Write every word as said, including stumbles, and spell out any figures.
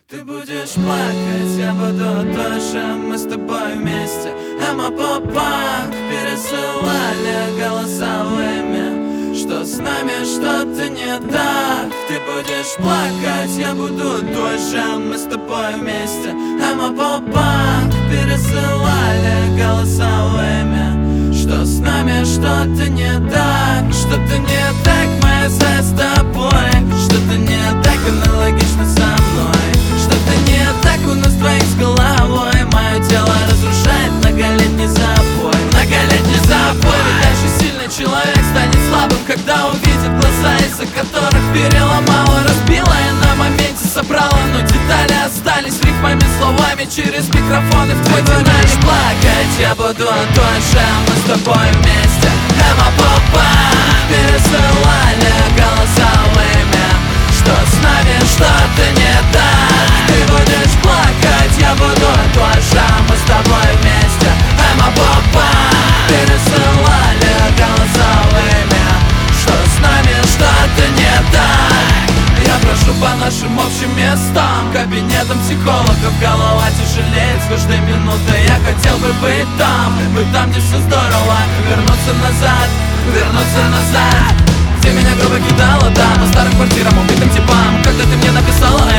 Ты будешь плакать, я буду тоже, мы с тобой вместе. Эмо-поп-панк пересылали голосовыми, что с нами что-то не так. Ты будешь плакать, я буду тоже, мы с тобой вместе. Эмо-поп-панк пересылали голосовыми, что с нами что-то не так. Что-то не так, моя связь с тобой, что-то не так, аналогично со мной. Что-то не так у нас двоих с головой, мое тело разрушает многолетний запой. Многолетний запой, ведь дальше сильный человек станет слабым, когда увидит глаза, из-за которых переломала, разбила и на моменте собрала. Но детали остались рифмами, словами через микрофоны в твой динамик. Плакать я буду тоже, мы с тобой вместе. Эмо-поп-панк пересылали голосовыми, что с нами что-то не так. Ты будешь плакать, я буду тоже, мы с тобой вместе. Эмо-поп-панк пересылали голосовыми, что с нами что-то не так. Я прошу по нашим общим местам, кабинетам психологов, голова тяжелеет с каждой минутой. Я хотел бы быть там, быть там, где все здорово. Вернуться назад, вернуться назад, где меня грубо кидала, да, по старым квартирам, убитым типам. Когда ты мне написала